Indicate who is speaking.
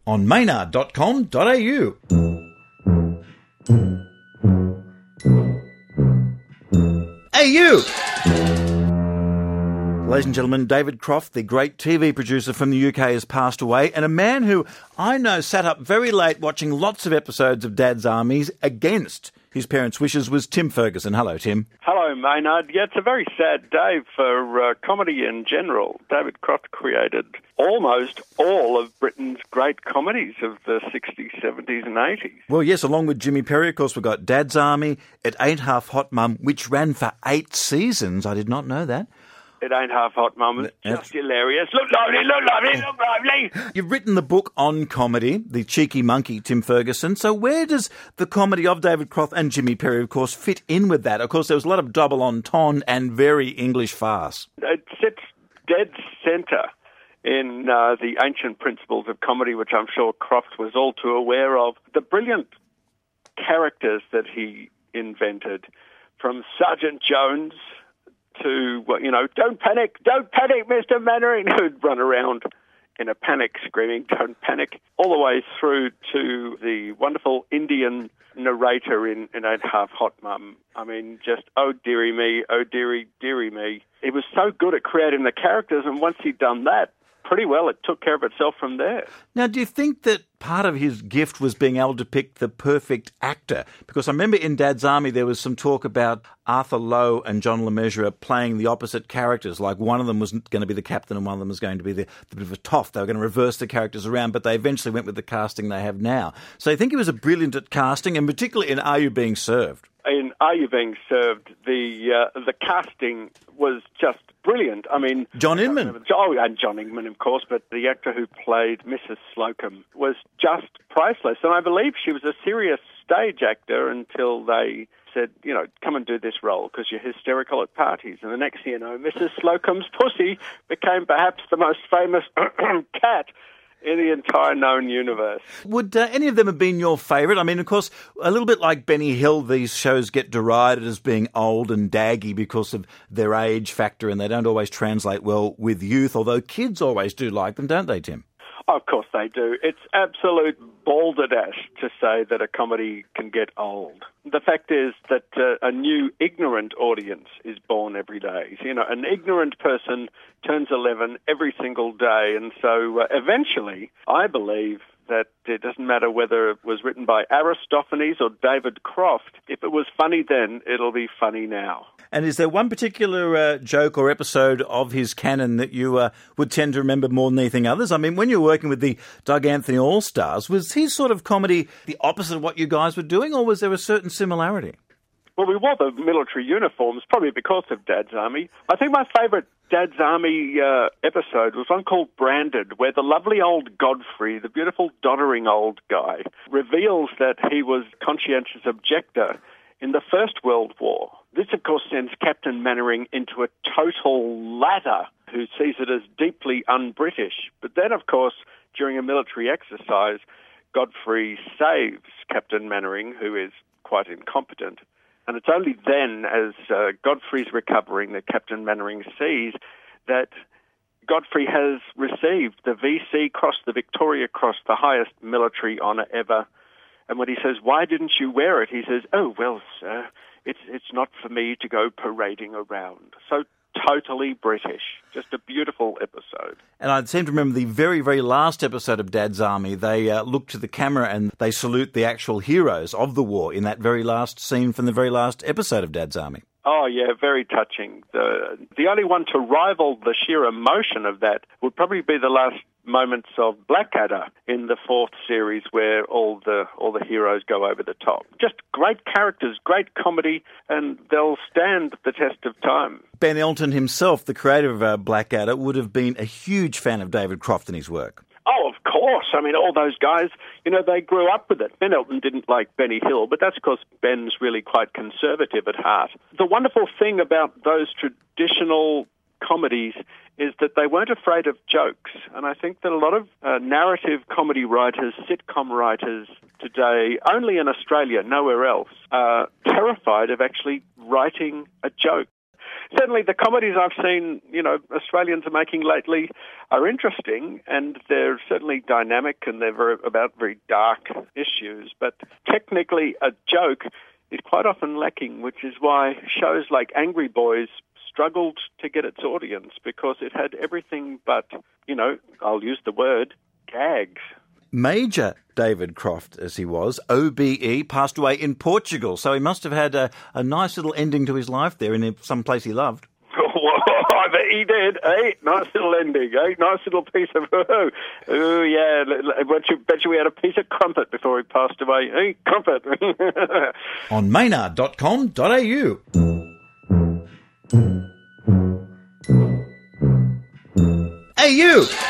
Speaker 1: on maynard.com.au. Ladies and gentlemen, David Croft, the great TV producer from the UK, has passed away, and a man who I know sat up very late watching lots of episodes of Dad's Armies against his parents' wishes was Tim Ferguson. Hello, Tim.
Speaker 2: Hello, Maynard. Yeah, it's a very sad day for comedy in general. David Croft created almost all of Britain's great comedies of the 60s, 70s and 80s.
Speaker 1: Well, yes, along with Jimmy Perry, of course, we've got Dad's Army, It Ain't Half Hot Mum, which ran for 8 seasons. I did not know that.
Speaker 2: It Ain't Half Hot Mum. It's just hilarious. Look lovely, look lovely, look lovely.
Speaker 1: You've written the book on comedy, The Cheeky Monkey, Tim Ferguson. So where does the comedy of David Croft and Jimmy Perry, of course, fit in with that? Of course, there was a lot of double entendre and very English farce.
Speaker 2: It sits dead centre in the ancient principles of comedy, which I'm sure Croft was all too aware of. The brilliant characters that he invented, from Sergeant Jones to, don't panic, Mr. Mannering, who'd run around in a panic screaming, don't panic, all the way through to the wonderful Indian narrator in Ain't Half Hot Mum. I mean, just, oh dearie me, oh dearie me. He was so good at creating the characters, and once he'd done that, pretty well it took care of itself from there.
Speaker 1: Now, do you think that part of his gift was being able to pick the perfect actor? Because I remember in Dad's Army there was some talk about Arthur Lowe and John LeMessurier playing the opposite characters. Like one of them was going to be the captain and one of them was going to be the bit of a toff. They were going to reverse the characters around, but they eventually went with the casting they have now. So I think he was brilliant at casting, and particularly in Are You Being Served?
Speaker 2: In Are You Being Served, the casting was just brilliant. I mean,
Speaker 1: John Inman.
Speaker 2: Oh, and John Inman, of course, but the actor who played Mrs. Slocum was just priceless. And I believe she was a serious stage actor until they said, come and do this role because you're hysterical at parties. And the next thing you know, Mrs. Slocum's pussy became perhaps the most famous cat in the entire known universe.
Speaker 1: Would any of them have been your favourite? I mean, of course, a little bit like Benny Hill, these shows get derided as being old and daggy because of their age factor, and they don't always translate well with youth, although kids always do like them, don't they, Tim?
Speaker 2: Of course they do. It's absolute balderdash to say that a comedy can get old. The fact is that a new ignorant audience is born every day. An ignorant person turns 11 every single day, and so eventually, I believe that it doesn't matter whether it was written by Aristophanes or David Croft. If it was funny then, it'll be funny now.
Speaker 1: And is there one particular joke or episode of his canon that you would tend to remember more than anything others? I mean, when you were working with the Doug Anthony All-Stars, was his sort of comedy the opposite of what you guys were doing, or was there a certain similarity?
Speaker 2: Well, we wore the military uniforms, probably because of Dad's Army. I think my favourite Dad's Army episode was one called Branded, where the lovely old Godfrey, the beautiful doddering old guy, reveals that he was conscientious objector in the First World War. This, of course, sends Captain Mannering into a total lather, who sees it as deeply un-British. But then, of course, during a military exercise, Godfrey saves Captain Mannering, who is quite incompetent. And it's only then, as Godfrey's recovering, that Captain Mannering sees that Godfrey has received the VC Cross, the Victoria Cross, the highest military honour ever. And when he says, "Why didn't you wear it?" he says, "Oh, well, sir, it's not for me to go parading around." So totally British. Just a beautiful episode.
Speaker 1: And I seem to remember the very, very last episode of Dad's Army. They look to the camera and they salute the actual heroes of the war in that very last scene from the very last episode of Dad's Army.
Speaker 2: Oh, yeah, very touching. The only one to rival the sheer emotion of that would probably be the last moments of Blackadder in the 4th series, where all the heroes go over the top. Just great characters, great comedy, and they'll stand the test of time.
Speaker 1: Ben Elton himself, the creator of Blackadder, would have been a huge fan of David Croft and his work.
Speaker 2: Oh, of course. I mean, all those guys, they grew up with it. Ben Elton didn't like Benny Hill, but that's because Ben's really quite conservative at heart. The wonderful thing about those traditional comedies is that they weren't afraid of jokes. And I think that a lot of narrative comedy writers, sitcom writers today, only in Australia, nowhere else, are terrified of actually writing a joke. certainly the comedies I've seen, Australians are making lately are interesting, and they're certainly dynamic, and they're about very dark issues. But technically, a joke is quite often lacking, which is why shows like Angry Boys struggled to get its audience, because it had everything but, I'll use the word, gags.
Speaker 1: Major David Croft, as he was, OBE, passed away in Portugal, so he must have had a nice little ending to his life there in some place he loved.
Speaker 2: I bet he did, eh? Nice little ending, eh? Nice little piece of, oh yeah, bet you we had a piece of crumpet before he passed away, eh? Crumpet.
Speaker 1: On maynard.com.au. Hey, you!